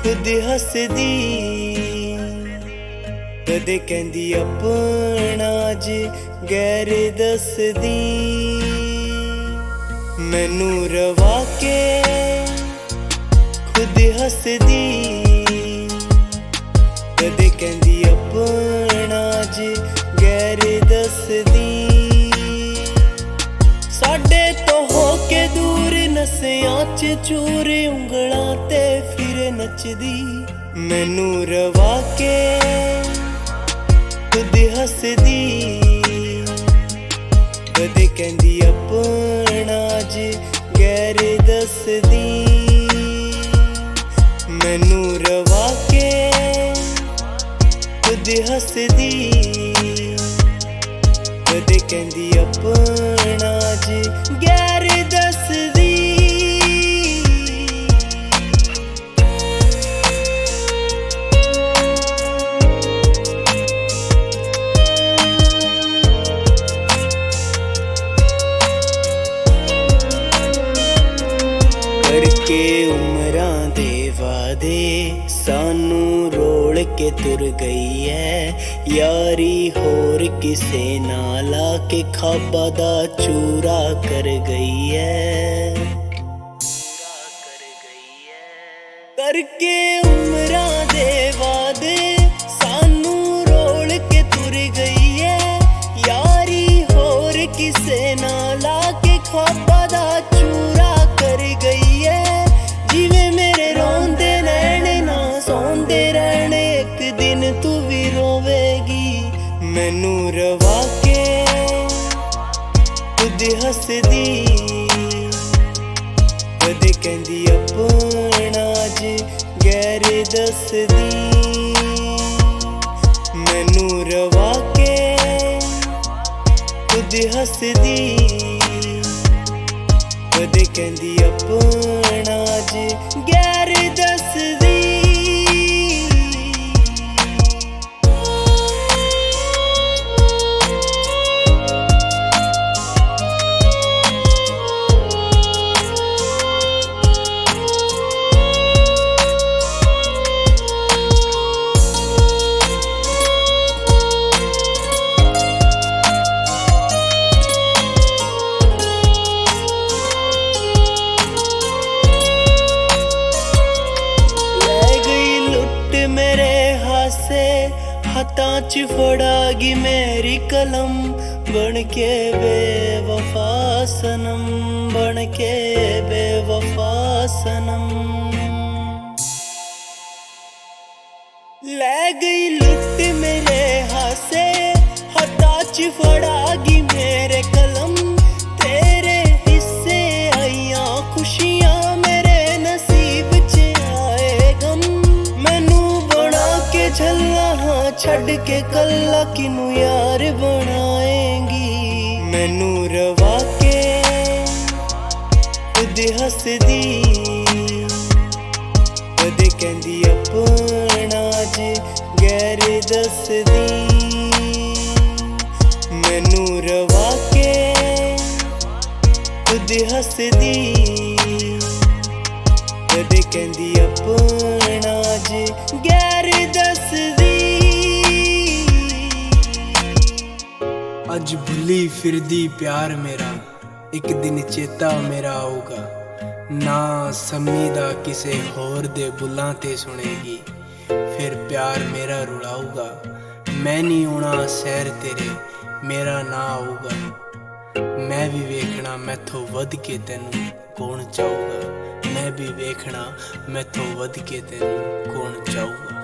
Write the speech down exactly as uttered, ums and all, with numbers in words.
खुद हसदी कदे कहंदी अपना ज गैर दसदी मैनू रवा के खुद हसदी कदे कहंदी अपना ज गैर दसदी साडे तो होके दूर नसियां च चूर उंगलां ते फिर नचदी मैनू रवा के खुद हसदी कदे कहंदी अपना ज गैर दसदी मैनू रवा के खुद हसदी कदे कहंदी अपना ज गैर दसदी करके उमरां दे वादे सानू रोल के तुर गई है यारी होर किसे नाल आके खाबा दा चूरा कर गई है करके उमरां दे वादे सानू रोल के तुर गई है यारी होर किसे नाल आके खाबा दा चूरा कर गई है जिवें मेरे रोंदे रहने ना सौंदे रहने एक दिन तू भी रोवेगी मैनू रवा के खुद हसदी कदे कहंदी अपना ज गैर दसदी मैनू रवा के खुद हसदी कदे कहंदी अपना ज गैर दसदी हत्थां च फड़ागी मेरी कलम बन के बेवफा सनम बन के बेवफा सनम ले गई लुट मेरे हासे हत्थां च फड़ागी मेरे कलम तेरे हिस्से आईयां खुशियां मेरे नसीब च आए गम मैनू बना के झल्ला छड़ के कल्ला किनू यार बनाएंगी मैनू रवा के खुद हसदी कदे कहंदी अपना ज गैर दसदी मैनू रवा के खुद हसदी कदे कहंदी अपना ज गैर दसदी अज भुली फिरदी प्यार मेरा एक दिन चेता मेरा आऊगा ना सम्मी दा किसे होर दे बुलां ते सुनेगी फिर प्यार मेरा रुलाऊगा मैं नहीं होना सैर तेरे मेरा ना आऊगा मैं भी वेखना मैथों वध के तैनू कौन चाहूगा मैं भी वेखना मैथों वध के तैनू कौन चाहूगा।